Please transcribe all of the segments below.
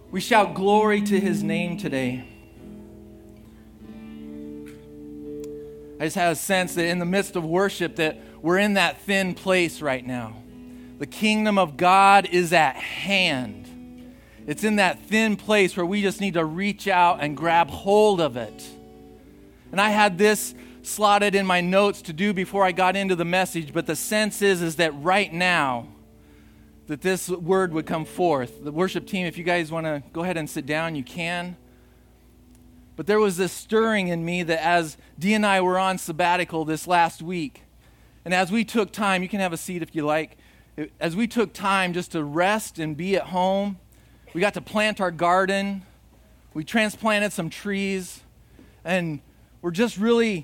We shout glory to his name today. I just have a sense that in the midst of worship that we're in that thin place right now. The kingdom of God is at hand. It's in that thin place where we just need to reach out and grab hold of it. And I had this slotted in my notes to do before I got into the message, but the sense is that right now, that this word would come forth. The worship team, if you guys want to go ahead and sit down, you can. But there was this stirring in me that as Dee and I were on sabbatical this last week, and as we took time, you can have a seat if you like, as we took time just to rest and be at home, we got to plant our garden, we transplanted some trees, and we're just really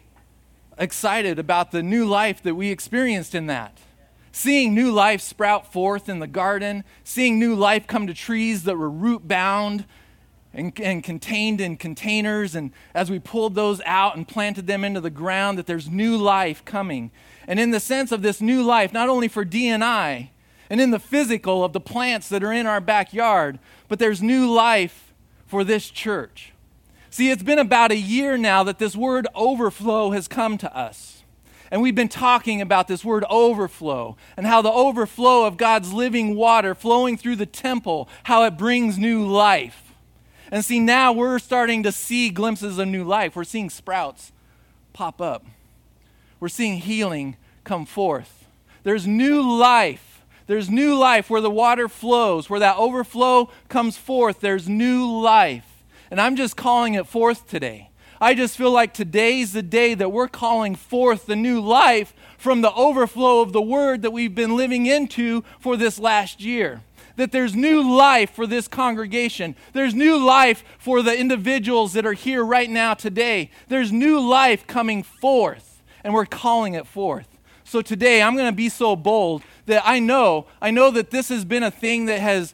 excited about the new life that we experienced in that. Seeing new life sprout forth in the garden, seeing new life come to trees that were root-bound and contained in containers, and as we pulled those out and planted them into the ground, that there's new life coming. And in the sense of this new life, not only for Dee and I, and in the physical of the plants that are in our backyard, but there's new life for this church. See, it's been about a year now that this word overflow has come to us. And we've been talking about this word overflow and how the overflow of God's living water flowing through the temple, how it brings new life. And see, now we're starting to see glimpses of new life. We're seeing sprouts pop up. We're seeing healing come forth. There's new life. There's new life where the water flows, where that overflow comes forth. There's new life. And I'm just calling it forth today. I just feel like today's the day that we're calling forth the new life from the overflow of the word that we've been living into for this last year. That there's new life for this congregation. There's new life for the individuals that are here right now today. There's new life coming forth, and we're calling it forth. So today I'm going to be so bold that I know that this has been a thing that has,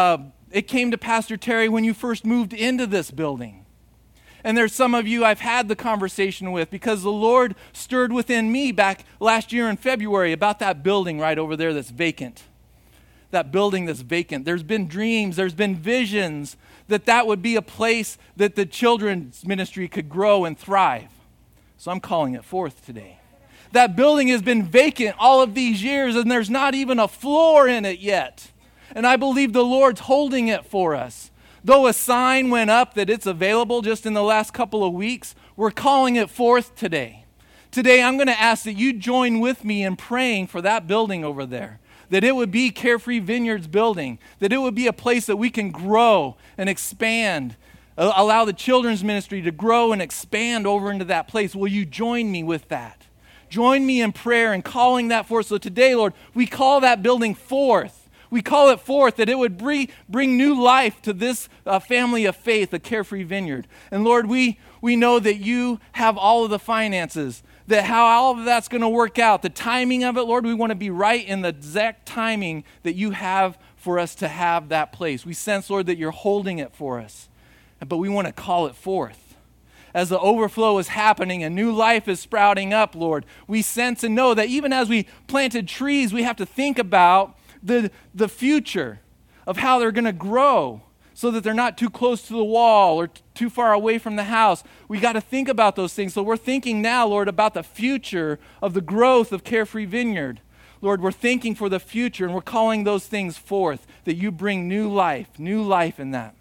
it came to Pastor Terry when you first moved into this building. And there's some of you I've had the conversation with because the Lord stirred within me back last year in February about that building right over there that's vacant. That building that's vacant. There's been dreams, there's been visions that would be a place that the children's ministry could grow and thrive. So I'm calling it forth today. That building has been vacant all of these years and there's not even a floor in it yet. And I believe the Lord's holding it for us. Though a sign went up that it's available just in the last couple of weeks, we're calling it forth today. Today, I'm going to ask that you join with me in praying for that building over there, that it would be Carefree Vineyards building, that it would be a place that we can grow and expand, allow the children's ministry to grow and expand over into that place. Will you join me with that? Join me in prayer and calling that forth. So today, Lord, we call that building forth. We call it forth that it would bring new life to this family of faith, a Carefree Vineyard. And Lord, we know that you have all of the finances, that how all of that's going to work out. The timing of it, Lord, we want to be right in the exact timing that you have for us to have that place. We sense, Lord, that you're holding it for us, but we want to call it forth. As the overflow is happening and new life is sprouting up, Lord, we sense and know that even as we planted trees, we have to think about the future of how they're going to grow so that they're not too close to the wall or too far away from the house. We got to think about those things. So we're thinking now, Lord, about the future of the growth of Carefree Vineyard. Lord, we're thinking for the future and we're calling those things forth, that you bring new life in that.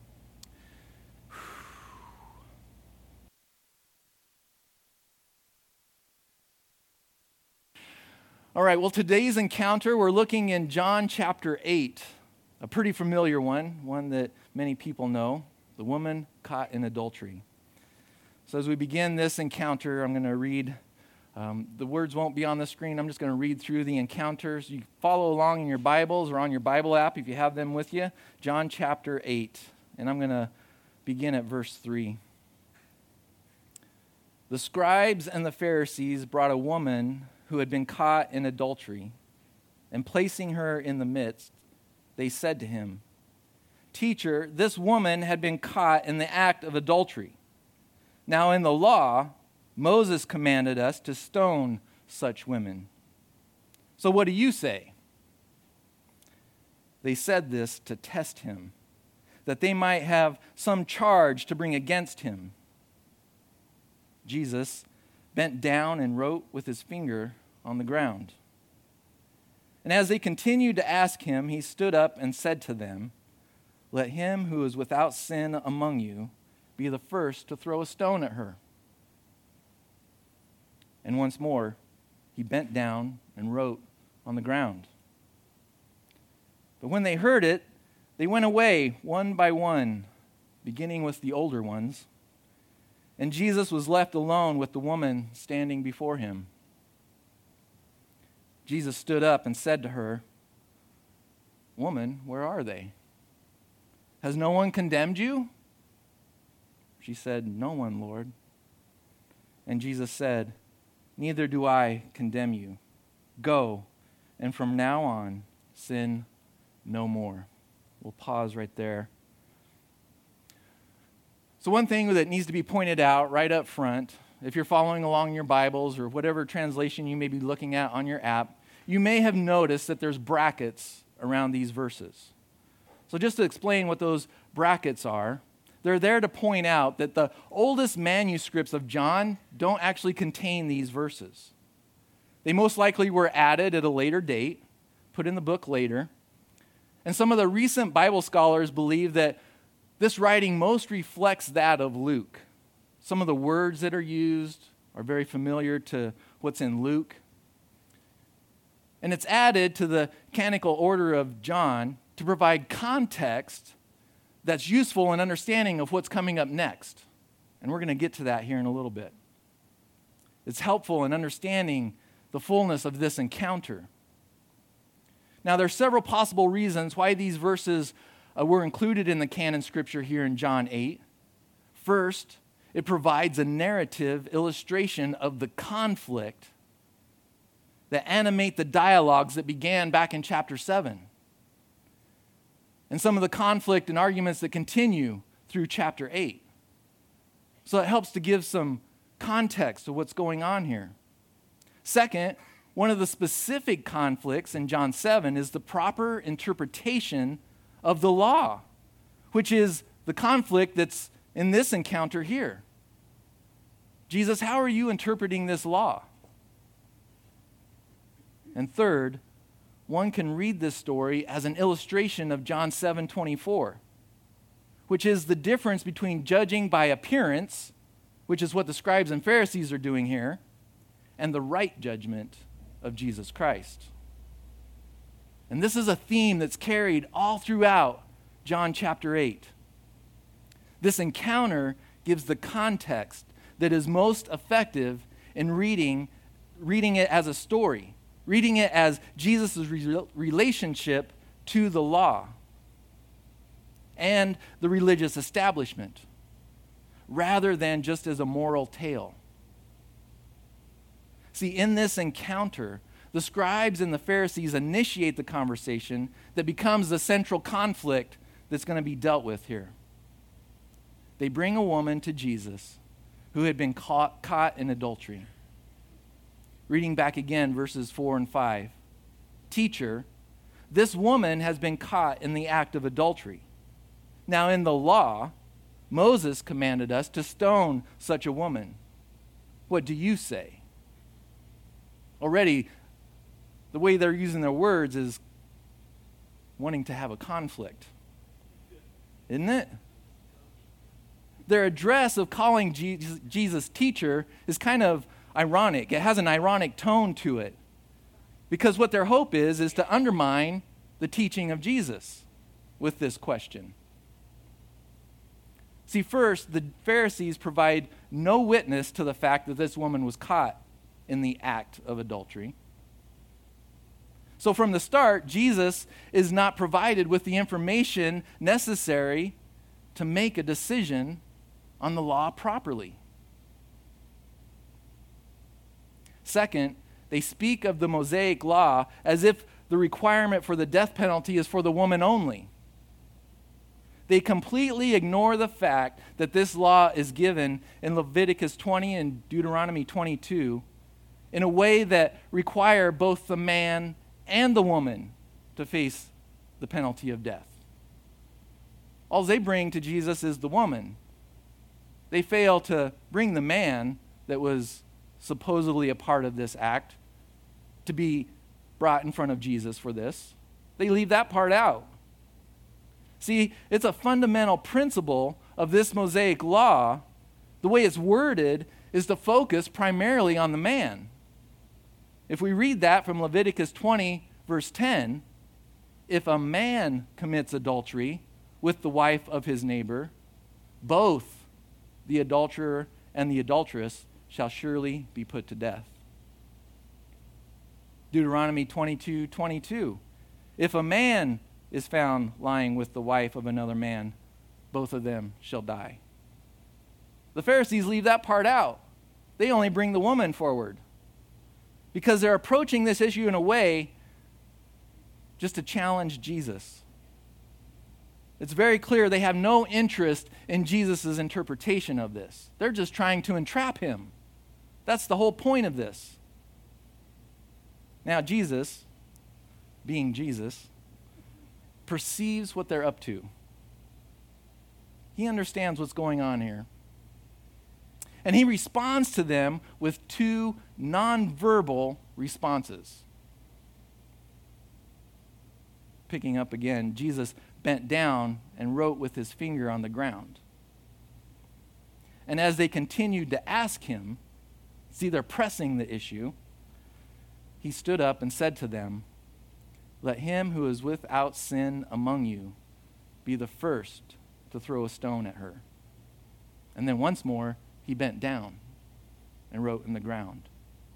All right, well, today's encounter, we're looking in John chapter 8, a pretty familiar one that many people know, the woman caught in adultery. So as we begin this encounter, I'm going to read, the words won't be on the screen, I'm just going to read through the encounters. You follow along in your Bibles or on your Bible app if you have them with you, John chapter 8, and I'm going to begin at verse 3. The scribes and the Pharisees brought a woman who had been caught in adultery, and placing her in the midst, they said to him, "Teacher, this woman had been caught in the act of adultery. Now in the law, Moses commanded us to stone such women. So what do you say?" They said this to test him, that they might have some charge to bring against him. Jesus bent down and wrote with his finger on the ground. And as they continued to ask him, he stood up and said to them, "Let him who is without sin among you be the first to throw a stone at her." And once more, he bent down and wrote on the ground. But when they heard it, they went away one by one, beginning with the older ones. And Jesus was left alone with the woman standing before him. Jesus stood up and said to her, "Woman, where are they? Has no one condemned you?" She said, "No one, Lord." And Jesus said, "Neither do I condemn you. Go, and from now on, sin no more." We'll pause right there. So one thing that needs to be pointed out right up front, if you're following along in your Bibles or whatever translation you may be looking at on your app, you may have noticed that there's brackets around these verses. So just to explain what those brackets are, they're there to point out that the oldest manuscripts of John don't actually contain these verses. They most likely were added at a later date, put in the book later. And some of the recent Bible scholars believe that this writing most reflects that of Luke. Some of the words that are used are very familiar to what's in Luke. And it's added to the canonical order of John to provide context that's useful in understanding of what's coming up next. And we're going to get to that here in a little bit. It's helpful in understanding the fullness of this encounter. Now, there are several possible reasons why these verses were included in the canon scripture here in John 8. First, it provides a narrative illustration of the conflict that animate the dialogues that began back in chapter 7. And some of the conflict and arguments that continue through chapter 8. So it helps to give some context to what's going on here. Second, one of the specific conflicts in John 7 is the proper interpretation of the law, which is the conflict that's in this encounter here. Jesus, how are you interpreting this law? And third, one can read this story as an illustration of John 7:24, which is the difference between judging by appearance, which is what the scribes and Pharisees are doing here, and the right judgment of Jesus Christ. And this is a theme that's carried all throughout John chapter 8. This encounter gives the context that is most effective in reading it as a story, reading it as Jesus' relationship to the law and the religious establishment, rather than just as a moral tale. See, in this encounter, the scribes and the Pharisees initiate the conversation that becomes the central conflict that's going to be dealt with here. They bring a woman to Jesus who had been caught in adultery. Reading back again, verses 4 and 5. "Teacher, this woman has been caught in the act of adultery. Now in the law, Moses commanded us to stone such a woman. What do you say?" Already, the way they're using their words is wanting to have a conflict. Isn't it? Their address of calling Jesus teacher is kind of ironic. It has an ironic tone to it. Because what their hope is to undermine the teaching of Jesus with this question. See, first, the Pharisees provide no witness to the fact that this woman was caught in the act of adultery. So from the start, Jesus is not provided with the information necessary to make a decision on the law properly. Second, they speak of the Mosaic law as if the requirement for the death penalty is for the woman only. They completely ignore the fact that this law is given in Leviticus 20 and Deuteronomy 22 in a way that require both the man and the woman to face the penalty of death. All they bring to Jesus is the woman. They fail to bring the man that was supposedly a part of this act to be brought in front of Jesus for this. They leave that part out. See, it's a fundamental principle of this Mosaic law. The way it's worded is to focus primarily on the man. If we read that from Leviticus 20, verse 10, if a man commits adultery with the wife of his neighbor, both the adulterer and the adulteress shall surely be put to death. Deuteronomy 22:22. If a man is found lying with the wife of another man, both of them shall die. The Pharisees leave that part out. They only bring the woman forward because they're approaching this issue in a way just to challenge Jesus. It's very clear they have no interest in Jesus' interpretation of this. They're just trying to entrap him. That's the whole point of this. Now, Jesus, being Jesus, perceives what they're up to. He understands what's going on here. And he responds to them with two nonverbal responses. Picking up again, Jesus bent down and wrote with his finger on the ground. And as they continued to ask him, see, they're pressing the issue, he stood up and said to them, "Let him who is without sin among you be the first to throw a stone at her." And then once more, he bent down and wrote in the ground.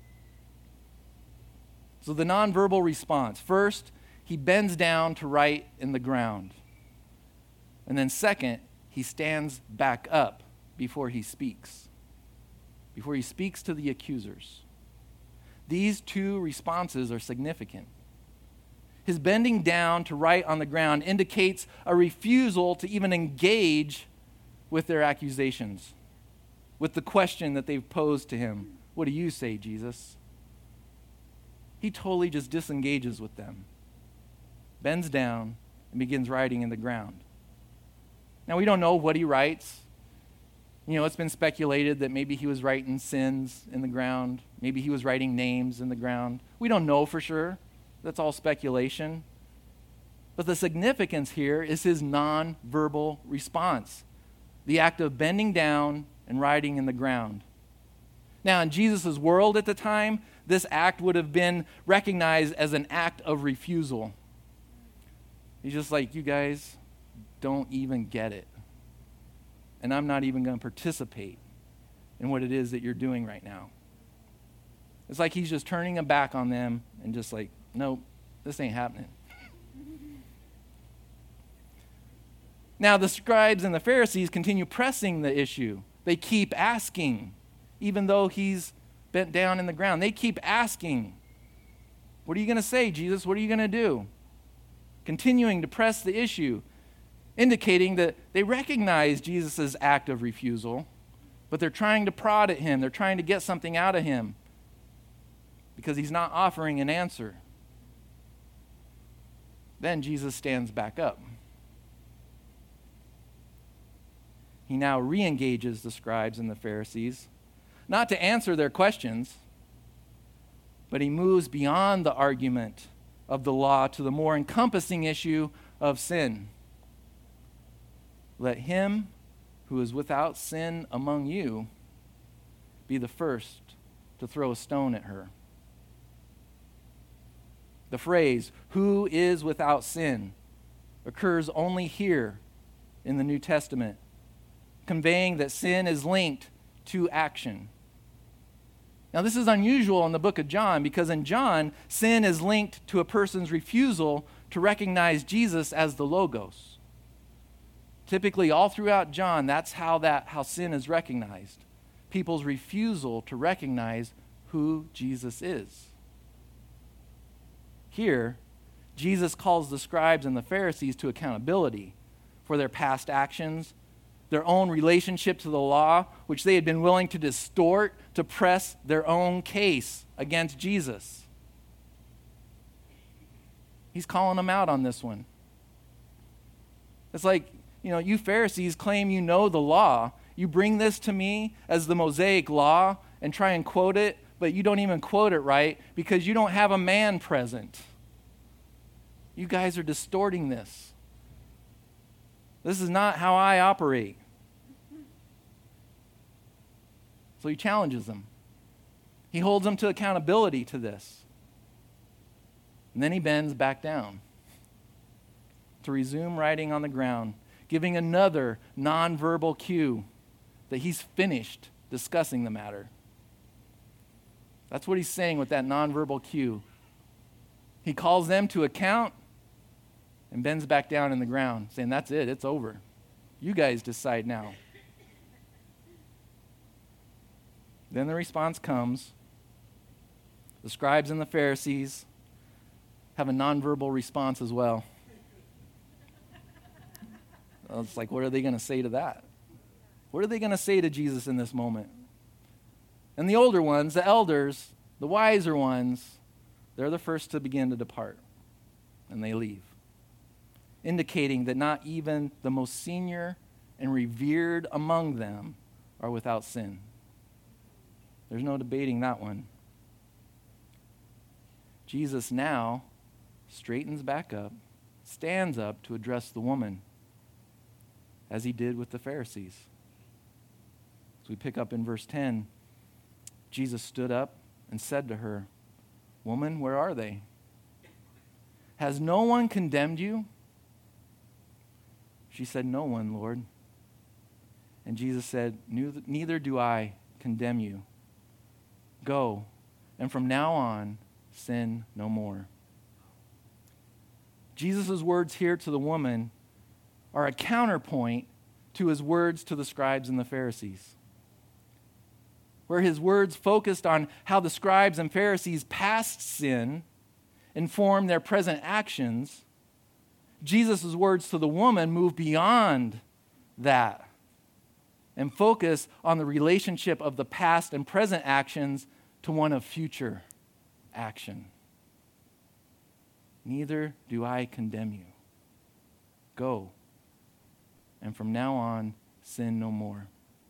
So the nonverbal response. First, he bends down to write in the ground. And then second, he stands back up before he speaks. Before he speaks to the accusers. These two responses are significant. His bending down to write on the ground indicates a refusal to even engage with their accusations, with the question that they've posed to him. What do you say, Jesus? He totally just disengages with them, bends down, and begins writing in the ground. Now, we don't know what he writes. It's been speculated that maybe he was writing sins in the ground. Maybe he was writing names in the ground. We don't know for sure. That's all speculation. But the significance here is his nonverbal response, the act of bending down and writing in the ground. Now, in Jesus' world at the time, this act would have been recognized as an act of refusal. He's just like, you guys don't even get it. And I'm not even going to participate in what it is that you're doing right now. It's like he's just turning a back on them and just like, nope, this ain't happening. Now, the scribes and the Pharisees continue pressing the issue. They keep asking, even though he's bent down in the ground. They keep asking, what are you going to say, Jesus? What are you going to do? Continuing to press the issue, indicating that they recognize Jesus' act of refusal, but they're trying to prod at him. They're trying to get something out of him because he's not offering an answer. Then Jesus stands back up. He now re-engages the scribes and the Pharisees, not to answer their questions, but he moves beyond the argument of the law to the more encompassing issue of sin. Let him who is without sin among you be the first to throw a stone at her. The phrase, who is without sin, occurs only here in the New Testament, conveying that sin is linked to action. Now, this is unusual in the book of John because in John, sin is linked to a person's refusal to recognize Jesus as the Logos. Typically, all throughout John, that's how sin is recognized. People's refusal to recognize who Jesus is. Here, Jesus calls the scribes and the Pharisees to accountability for their past actions, their own relationship to the law, which they had been willing to distort to press their own case against Jesus. He's calling them out on this one. It's like, you Pharisees claim you know the law. You bring this to me as the Mosaic law and try and quote it, but you don't even quote it right because you don't have a man present. You guys are distorting this. This is not how I operate. So he challenges them. He holds them to accountability to this. And then he bends back down to resume writing on the ground, giving another nonverbal cue that he's finished discussing the matter. That's what he's saying with that nonverbal cue. He calls them to account and bends back down in the ground, saying, that's it, it's over. You guys decide now. Then the response comes. The scribes and the Pharisees have a nonverbal response as well. It's like, what are they going to say to that? What are they going to say to Jesus in this moment? And the older ones, the elders, the wiser ones, they're the first to begin to depart. And they leave, indicating that not even the most senior and revered among them are without sin. There's no debating that one. Jesus now straightens back up, stands up to address the woman, as he did with the Pharisees. As we pick up in verse 10, Jesus stood up and said to her, "Woman, where are they? Has no one condemned you?" She said, "No one, Lord." And Jesus said, "Neither do I condemn you. Go, and from now on, sin no more." Jesus' words here to the woman are a counterpoint to his words to the scribes and the Pharisees. Where his words focused on how the scribes and Pharisees' past sin informed their present actions, Jesus' words to the woman move beyond that and focus on the relationship of the past and present actions to one of future action. Neither do I condemn you. Go, and from now on, sin no more.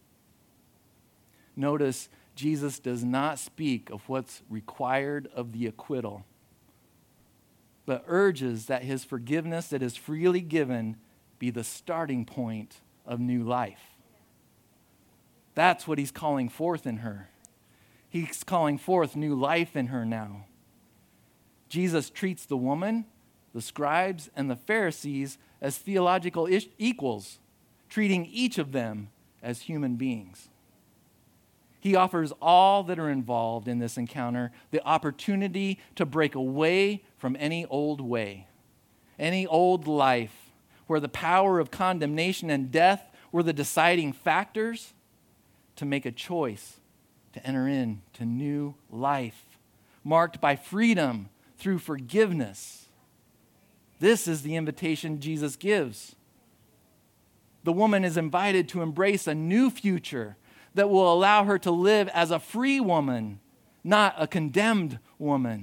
Notice, Jesus does not speak of what's required of the acquittal, but urges that his forgiveness that is freely given be the starting point of new life. That's what he's calling forth in her. He's calling forth new life in her now. Jesus treats the woman, the scribes, and the Pharisees as theological equals, treating each of them as human beings. He offers all that are involved in this encounter the opportunity to break away from any old way, any old life where the power of condemnation and death were the deciding factors, to make a choice to enter into new life, marked by freedom through forgiveness. This is the invitation Jesus gives. The woman is invited to embrace a new future that will allow her to live as a free woman, not a condemned woman.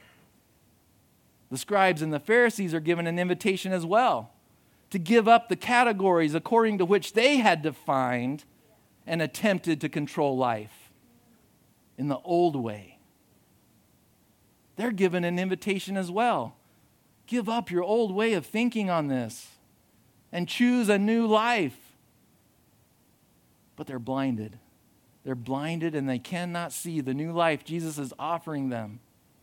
The scribes and the Pharisees are given an invitation as well to give up the categories according to which they had defined and attempted to control life in the old way. They're given an invitation as well. Give up your old way of thinking on this and choose a new life. But they're blinded. They're blinded and they cannot see the new life Jesus is offering them.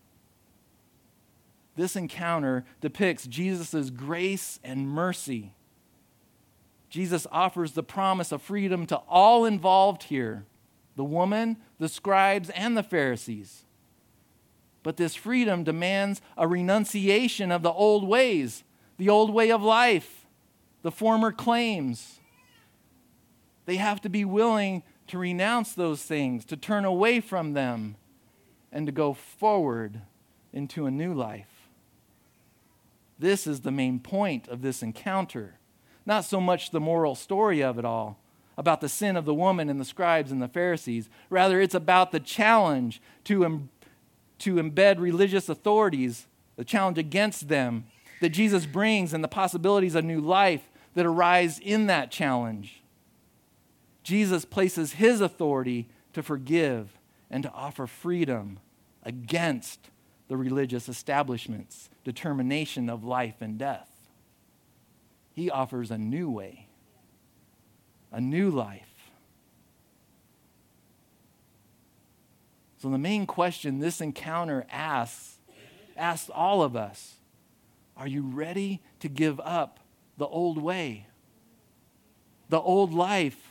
This encounter depicts Jesus' grace and mercy. Jesus offers the promise of freedom to all involved here, the woman, the scribes, and the Pharisees. But this freedom demands a renunciation of the old ways, the old way of life, the former claims. They have to be willing to renounce those things, to turn away from them, and to go forward into a new life. This is the main point of this encounter. Not so much the moral story of it all, about the sin of the woman and the scribes and the Pharisees. Rather, it's about the challenge to embed religious authorities, the challenge against them that Jesus brings and the possibilities of new life that arise in that challenge. Jesus places his authority to forgive and to offer freedom against the religious establishment's determination of life and death. He offers a new way, a new life. So the main question this encounter asks all of us, are you ready to give up the old way, the old life?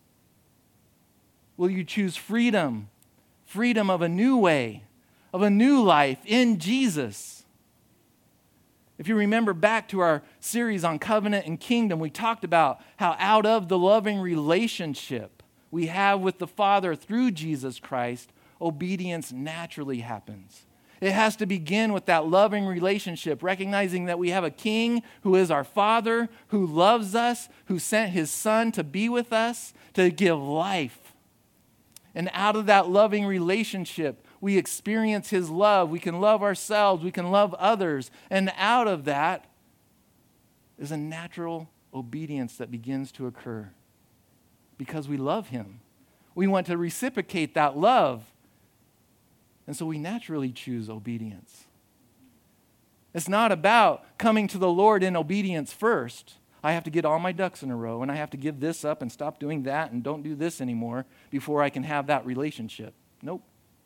Will you choose freedom of a new way, of a new life in Jesus? If you remember back to our series on covenant and kingdom, we talked about how out of the loving relationship we have with the Father through Jesus Christ, obedience naturally happens. It has to begin with that loving relationship, recognizing that we have a King who is our Father, who loves us, who sent his Son to be with us, to give life. And out of that loving relationship, we experience his love. We can love ourselves. We can love others. And out of that is a natural obedience that begins to occur because we love him. We want to reciprocate that love. And so we naturally choose obedience. It's not about coming to the Lord in obedience first. I have to get all my ducks in a row, and I have to give this up and stop doing that and don't do this anymore before I can have that relationship. Nope.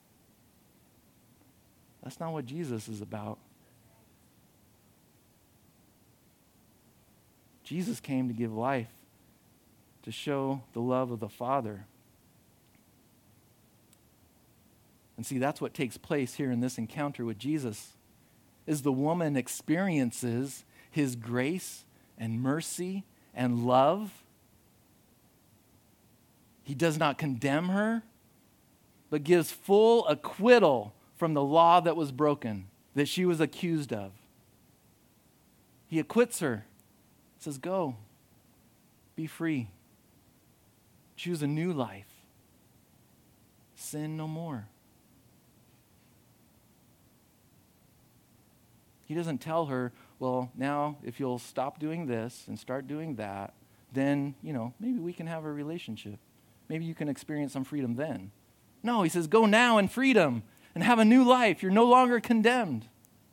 That's not what Jesus is about. Jesus came to give life, to show the love of the Father. And see, that's what takes place here in this encounter with Jesus, is the woman experiences his grace and mercy and love. He does not condemn her, but gives full acquittal from the law that was broken, that she was accused of. He acquits her, says, go, be free, choose a new life, sin no more. He doesn't tell her, well, now if you'll stop doing this and start doing that, then, maybe we can have a relationship. Maybe you can experience some freedom then. No, he says, go now in freedom and have a new life. You're no longer condemned.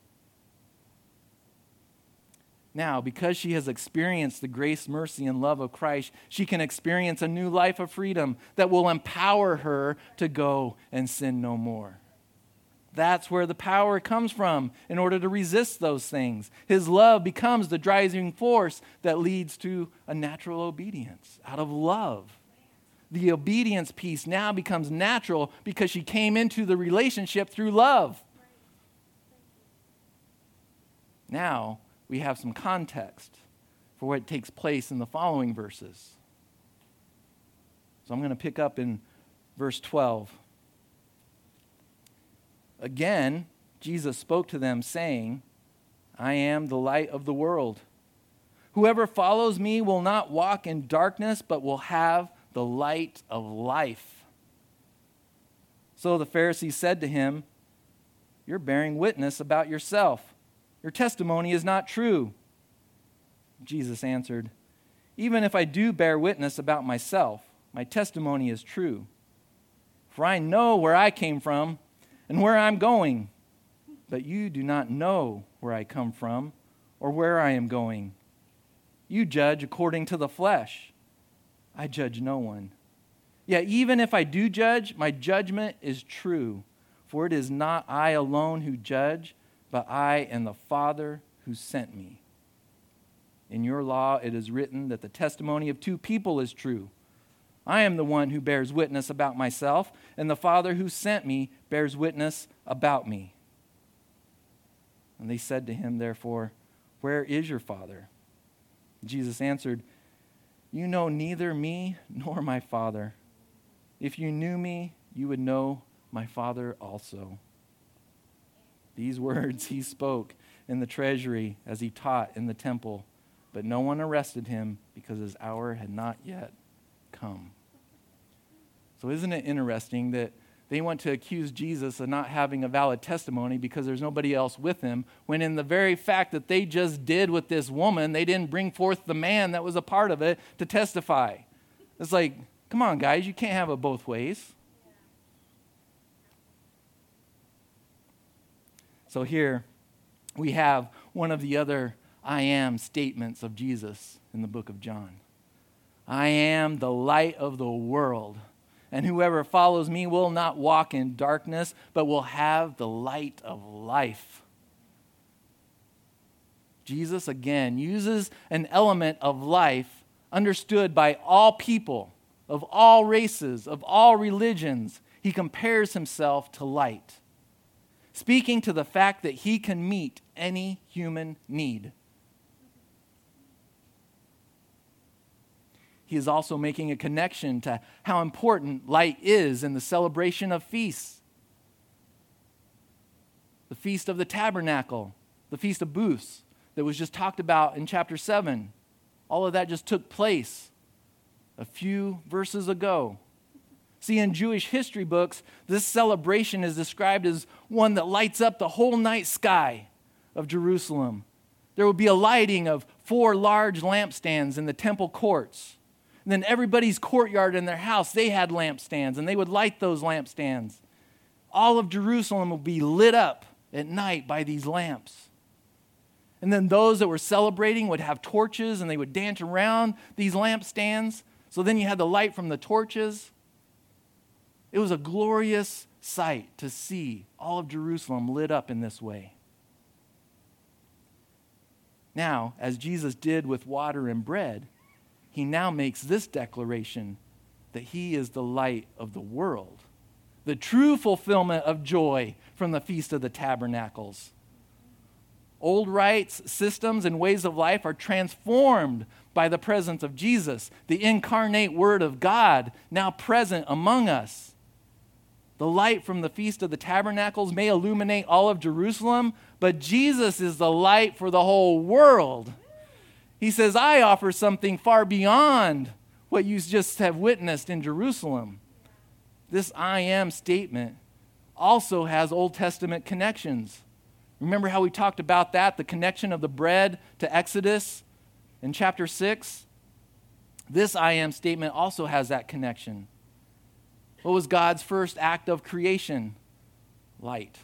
Now, because she has experienced the grace, mercy, and love of Christ, she can experience a new life of freedom that will empower her to go and sin no more. That's where the power comes from in order to resist those things. His love becomes the driving force that leads to a natural obedience out of love. The obedience piece now becomes natural because she came into the relationship through love. Now we have some context for what takes place in the following verses. So I'm going to pick up in verse 12. Again, Jesus spoke to them, saying, I am the light of the world. Whoever follows me will not walk in darkness, but will have the light of life. So the Pharisees said to him, you're bearing witness about yourself. Your testimony is not true. Jesus answered, even if I do bear witness about myself, my testimony is true. For I know where I came from and where I'm going, but you do not know where I come from or where I am going. You judge according to the flesh. I judge no one. Yet even if I do judge, my judgment is true, for it is not I alone who judge, but I and the Father who sent me. In your law it is written that the testimony of two people is true. I am the one who bears witness about myself, and the Father who sent me bears witness about me. And they said to him, therefore, where is your Father? Jesus answered, you know neither me nor my Father. If you knew me, you would know my Father also. These words he spoke in the treasury as he taught in the temple, but no one arrested him because his hour had not yet come. So isn't it interesting that they went to accuse Jesus of not having a valid testimony because there's nobody else with him, when in the very fact that they just did with this woman, they didn't bring forth the man that was a part of it to testify. It's like, come on, guys, you can't have it both ways. So here we have one of the other I am statements of Jesus in the book of John. I am the light of the world, and whoever follows me will not walk in darkness, but will have the light of life. Jesus again uses an element of life understood by all people, of all races, of all religions. He compares himself to light, speaking to the fact that he can meet any human need. He is also making a connection to how important light is in the celebration of feasts. The Feast of the Tabernacle, the Feast of Booths that was just talked about in chapter 7. All of that just took place a few verses ago. See, in Jewish history books, this celebration is described as one that lights up the whole night sky of Jerusalem. There would be a lighting of 4 large lampstands in the temple courts. And then everybody's courtyard in their house, they had lampstands, and they would light those lampstands. All of Jerusalem would be lit up at night by these lamps. And then those that were celebrating would have torches, and they would dance around these lampstands. So then you had the light from the torches. It was a glorious sight to see all of Jerusalem lit up in this way. Now, as Jesus did with water and bread, he now makes this declaration that he is the light of the world, the true fulfillment of joy from the Feast of the Tabernacles. Old rites, systems, and ways of life are transformed by the presence of Jesus, the incarnate Word of God, now present among us. The light from the Feast of the Tabernacles may illuminate all of Jerusalem, but Jesus is the light for the whole world. He says, I offer something far beyond what you just have witnessed in Jerusalem. This I am statement also has Old Testament connections. Remember how we talked about that, the connection of the bread to Exodus in chapter 6? This I am statement also has that connection. What was God's first act of creation? Light.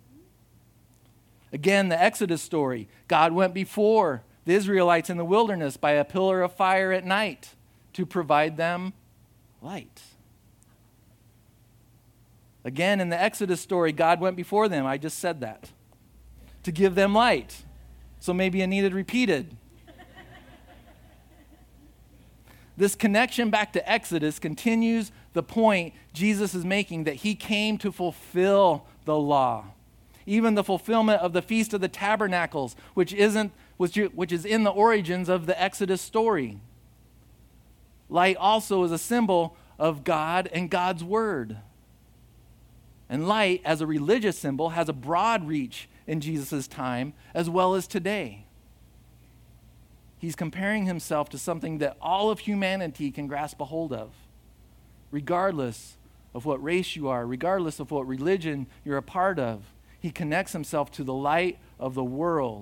Again, the Exodus story. God went before the Israelites in the wilderness by a pillar of fire at night to provide them light. Again, in the Exodus story, God went before them. I just said that. To give them light. So maybe it needed repeated. This connection back to Exodus continues the point Jesus is making, that he came to fulfill the law. Even the fulfillment of the Feast of the Tabernacles, which is in the origins of the Exodus story. Light also is a symbol of God and God's Word. And light, as a religious symbol, has a broad reach in Jesus' time as well as today. He's comparing himself to something that all of humanity can grasp a hold of, regardless of what race you are, regardless of what religion you're a part of. He connects himself to the light of the world.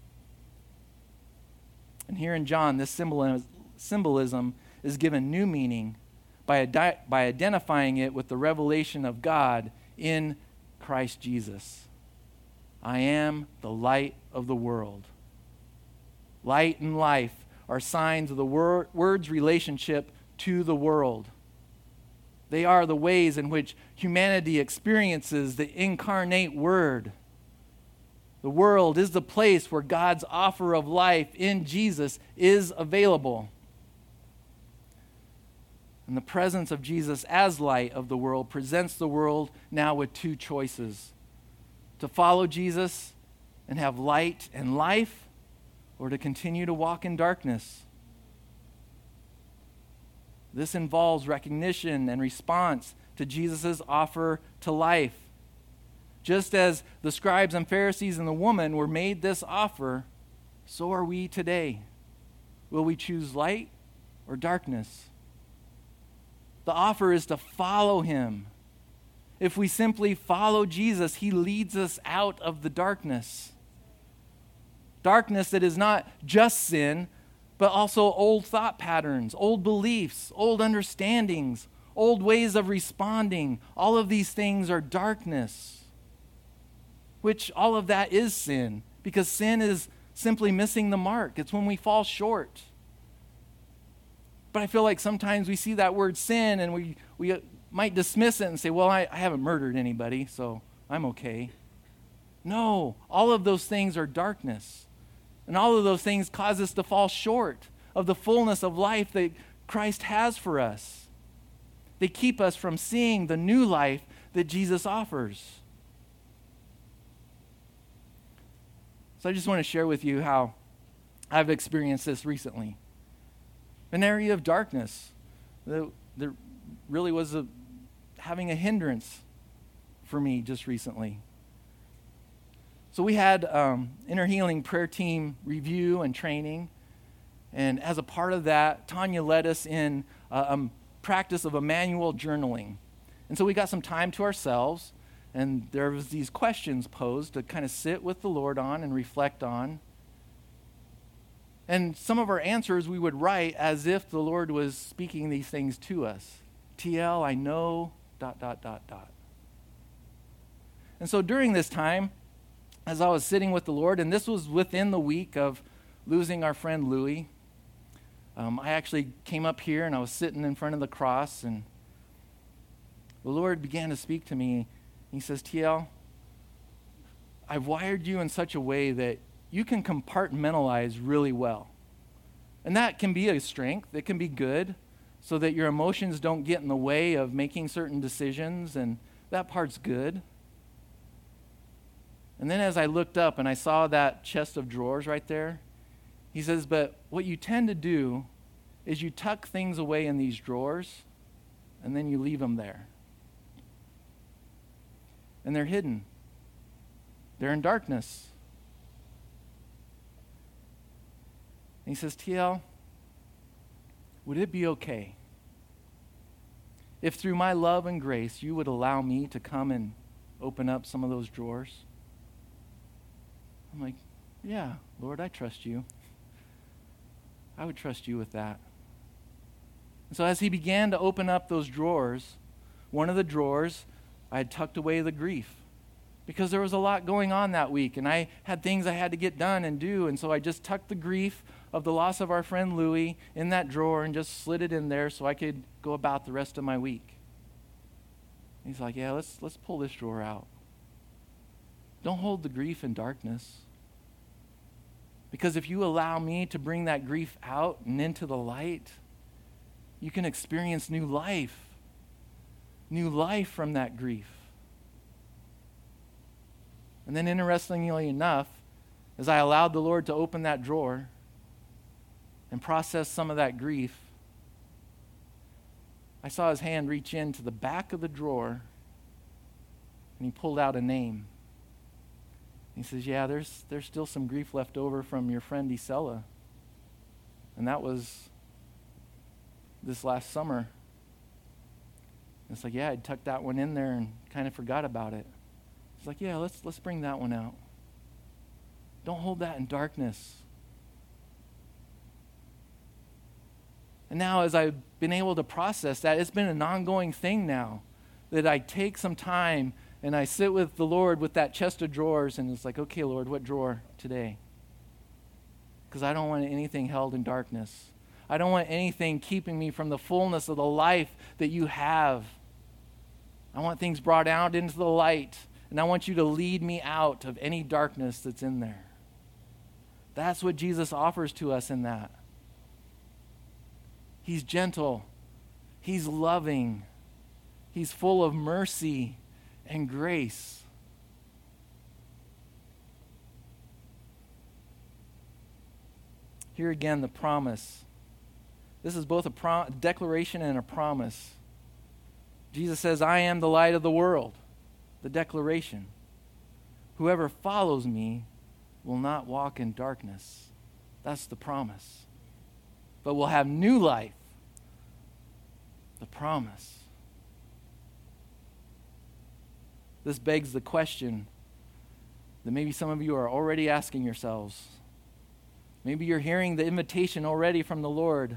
And here in John, this symbolism is given new meaning by identifying it with the revelation of God in Christ Jesus. I am the light of the world. Light and life are signs of the Word's relationship to the world. They are the ways in which humanity experiences the incarnate Word. The world is the place where God's offer of life in Jesus is available. And the presence of Jesus as light of the world presents the world now with 2 choices: to follow Jesus and have light and life, or to continue to walk in darkness. This involves recognition and response to Jesus' offer to life. Just as the scribes and Pharisees and the woman were made this offer, so are we today. Will we choose light or darkness? The offer is to follow him. If we simply follow Jesus, he leads us out of the darkness. Darkness that is not just sin, but also old thought patterns, old beliefs, old understandings, old ways of responding. All of these things are darkness, which all of that is sin, because sin is simply missing the mark. It's when we fall short. But I feel like sometimes we see that word sin and we might dismiss it and say, well, I haven't murdered anybody, so I'm okay. No, all of those things are darkness. And all of those things cause us to fall short of the fullness of life that Christ has for us. They keep us from seeing the new life that Jesus offers. So I just want to share with you how I've experienced this recently. An area of darkness that really was having a hindrance for me just recently. So we had Inner Healing Prayer Team review and training. And as a part of that, Tanya led us in a practice of a manual journaling. And so we got some time to ourselves, and there was these questions posed to kind of sit with the Lord on and reflect on. And some of our answers we would write as if the Lord was speaking these things to us. TL, I know, ... And so during this time, as I was sitting with the Lord, and this was within the week of losing our friend Louie, I actually came up here and I was sitting in front of the cross, and the Lord began to speak to me. He says, TL, I've wired you in such a way that you can compartmentalize really well. And that can be a strength. It can be good so that your emotions don't get in the way of making certain decisions, and that part's good. And then as I looked up and I saw that chest of drawers right there, he says, but what you tend to do is you tuck things away in these drawers and then you leave them there. And they're hidden. They're in darkness. And he says, TL, would it be okay if through my love and grace you would allow me to come and open up some of those drawers? I'm like, yeah, Lord, I trust you. I would trust you with that. And so as he began to open up those drawers, one of the drawers, I had tucked away the grief because there was a lot going on that week, and I had things I had to get done and do, and so I just tucked the grief of the loss of our friend Louie in that drawer and just slid it in there so I could go about the rest of my week. And he's like, yeah, let's pull this drawer out. Don't hold the grief in darkness. Because if you allow me to bring that grief out and into the light, you can experience new life from that grief. And then interestingly enough, as I allowed the Lord to open that drawer and process some of that grief, I saw his hand reach into the back of the drawer and he pulled out a name. He says, yeah, there's still some grief left over from your friend Isela. And that was this last summer. And it's like, yeah, I'd tucked that one in there and kind of forgot about it. It's like, yeah, let's bring that one out. Don't hold that in darkness. And now as I've been able to process that, it's been an ongoing thing now that I take some time and I sit with the Lord with that chest of drawers, and it's like, okay, Lord, what drawer today? Because I don't want anything held in darkness. I don't want anything keeping me from the fullness of the life that you have. I want things brought out into the light, and I want you to lead me out of any darkness that's in there. That's what Jesus offers to us in that. He's gentle. He's loving. He's full of mercy and grace. Here again, the promise. This is both a declaration and a promise. Jesus says, I am the light of the world. The declaration. Whoever follows me will not walk in darkness. That's the promise. But will have new life. The promise. this begs the question that maybe some of you are already asking yourselves. Maybe you're hearing the invitation already from the Lord.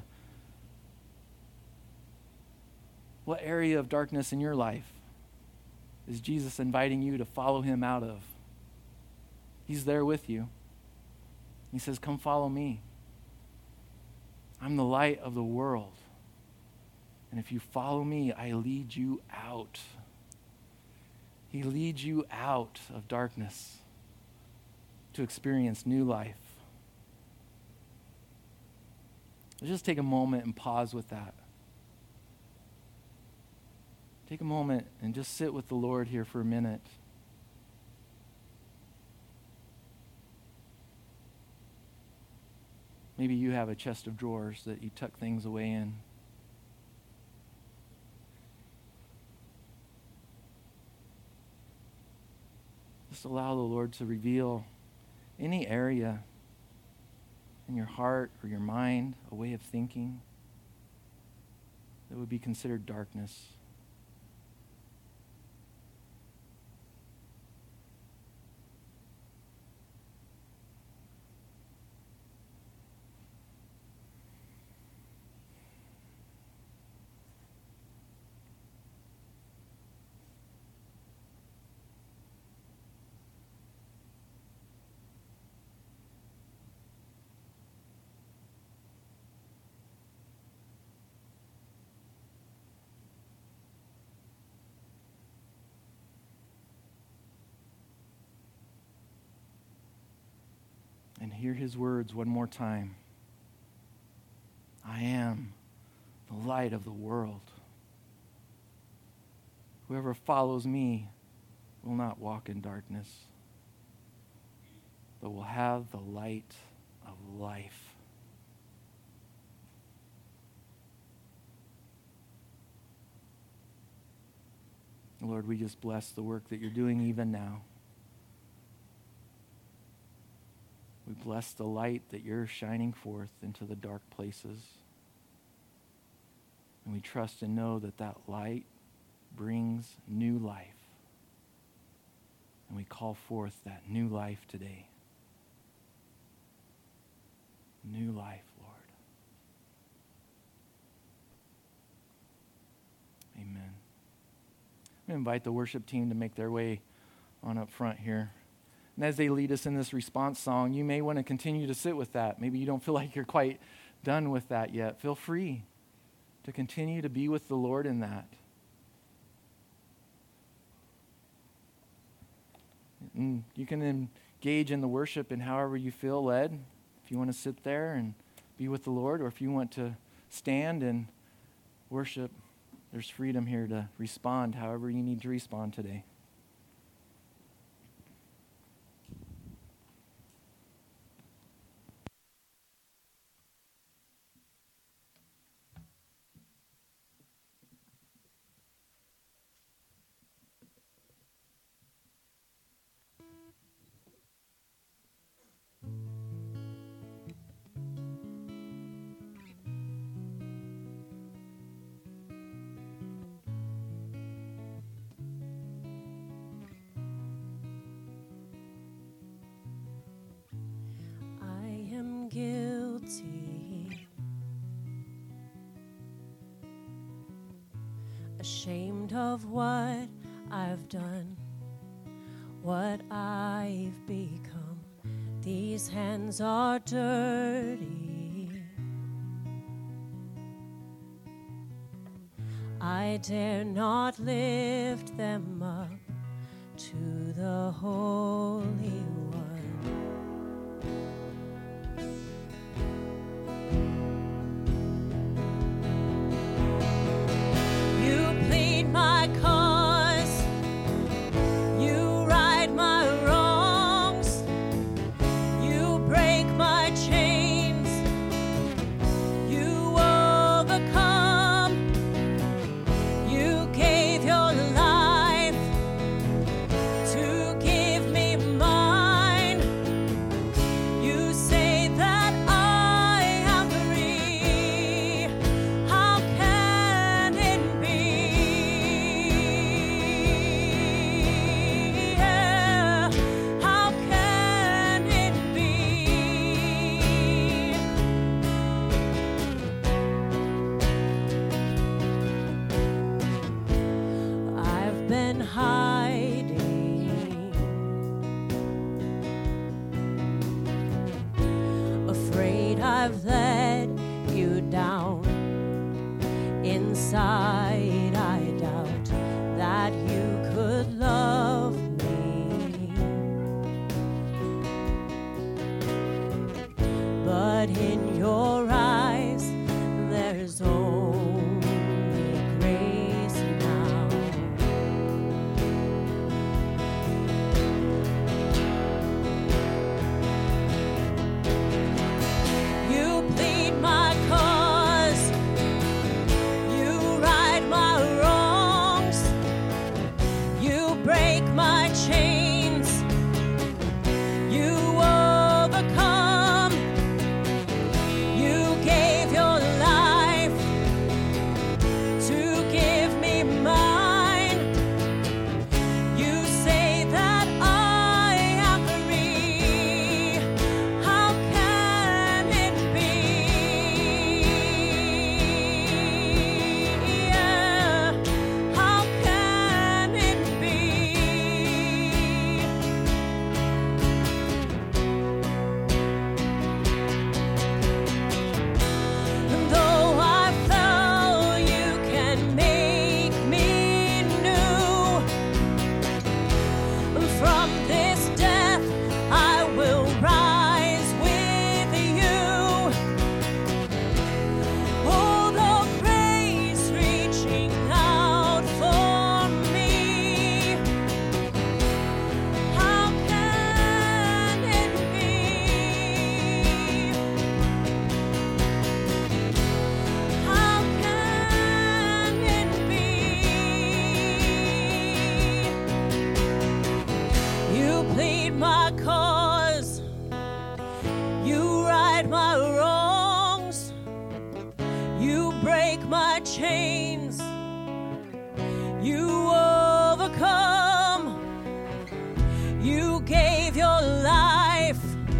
What area of darkness in your life is Jesus inviting you to follow him out of? He's there with you. He says, come follow me. I'm the light of the world. And if you follow me, I lead you out. He leads you out of darkness to experience new life. Let's just take a moment and pause with that. Take a moment and just sit with the Lord here for a minute. Maybe you have a chest of drawers that you tuck things away in. Just allow the Lord to reveal any area in your heart or your mind, a way of thinking that would be considered darkness. And hear his words one more time. I am the light of the world. Whoever follows me will not walk in darkness, but will have the light of life. Lord, we just bless the work that you're doing even now. We bless the light that you're shining forth into the dark places. And we trust and know that that light brings new life. And we call forth that new life today. New life, Lord. Amen. I'm going to invite the worship team to make their way on up front here. And as they lead us in this response song, you may want to continue to sit with that. Maybe you don't feel like you're quite done with that yet. Feel free to continue to be with the Lord in that. And you can engage in the worship in however you feel led. If you want to sit there and be with the Lord, or if you want to stand and worship, there's freedom here to respond however you need to respond today. Guilty, ashamed of what I've done, what I've become. These hands are dirty. I dare not lift them up to the Holy One. Inside, I doubt that you could love me. But in your eyes, there's only grace now. You plead my cause, you right my wrongs, you break my chains, you overcome, you gave your life to give me mine. You say that I am free. How can it be? Yeah. How can it be? And though I fell, you can make me new. From this death, I will rise with you. Oh, the grace reaching out for me. How can it be? How can it be? You plead my cause, you right my wrongs, you break my chains, you overcome, you gave your life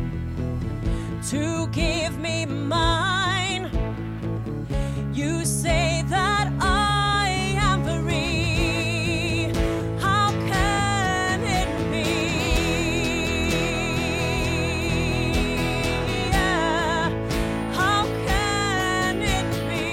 to give me mine. You say that I am free. How can it be? Yeah. How can it be?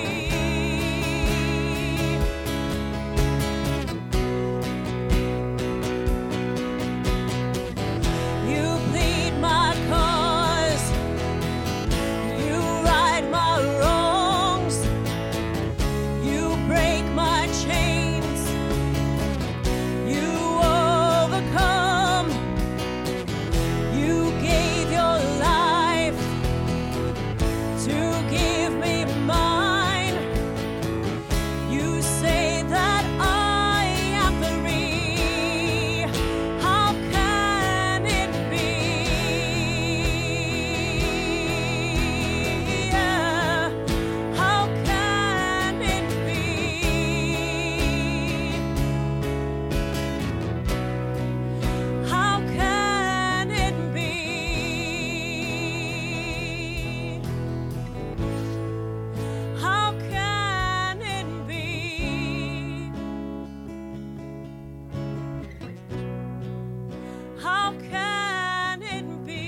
You plead my cause, you right my wrongs, you break my chains, you overcome, you gave your life to give me mine. You say that I am free. How can it be? Yeah. How can it be? How can it be? How can it be? How can it be?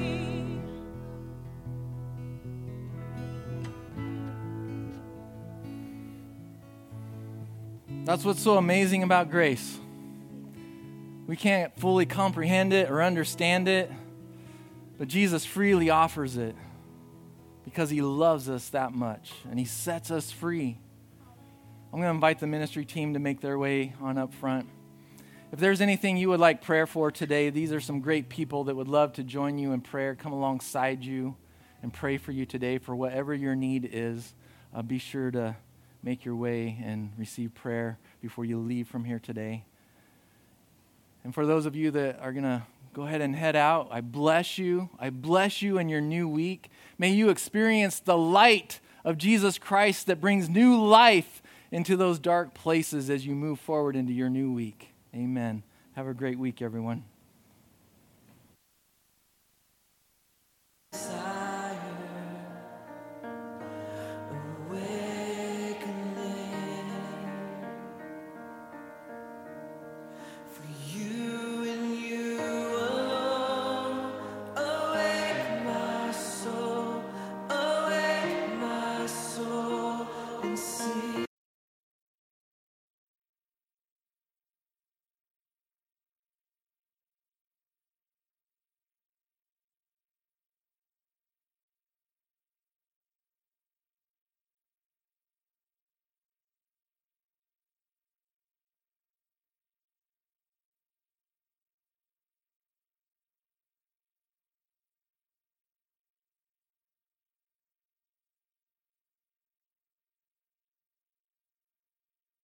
That's what's so amazing about grace. We can't fully comprehend it or understand it, but Jesus freely offers it because he loves us that much and he sets us free. I'm going to invite the ministry team to make their way on up front. If there's anything you would like prayer for today, these are some great people that would love to join you in prayer, come alongside you and pray for you today for whatever your need is. Be sure to make your way and receive prayer before you leave from here today. And for those of you that are going to go ahead and head out, I bless you. I bless you in your new week. May you experience the light of Jesus Christ that brings new life into those dark places as you move forward into your new week. Amen. Have a great week, everyone.